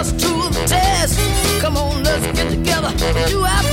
us to the test. Come on, let's get together. Do our